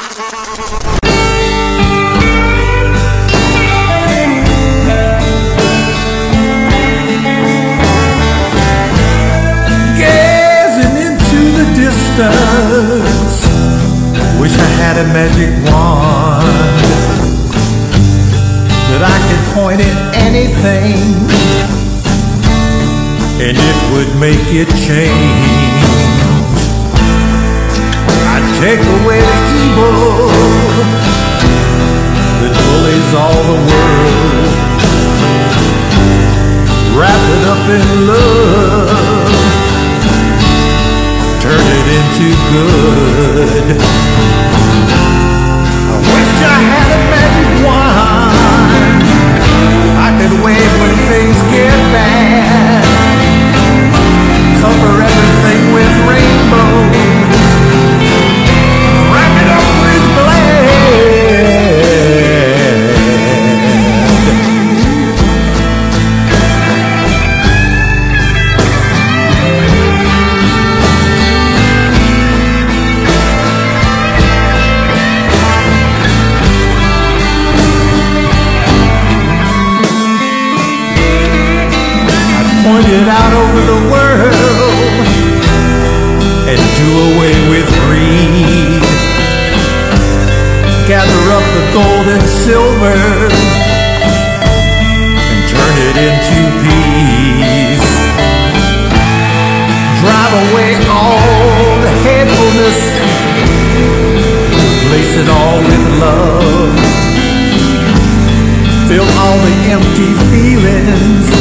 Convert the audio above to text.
Gazing into the distance, wish I had a magic wand that I could point at anything and it would make it change. I'd take away the evil that bullies all the world, wrap it up in love, turn it into good. I wish I had a magic wand I could wave when things get bad, cover everything with rainbows, wrap it up with glad. Point it out over the world and do away with greed. Gather up the gold and silver and turn it into peace. Drive away all the hatefulness, replace it all with love. Fill all the empty feelings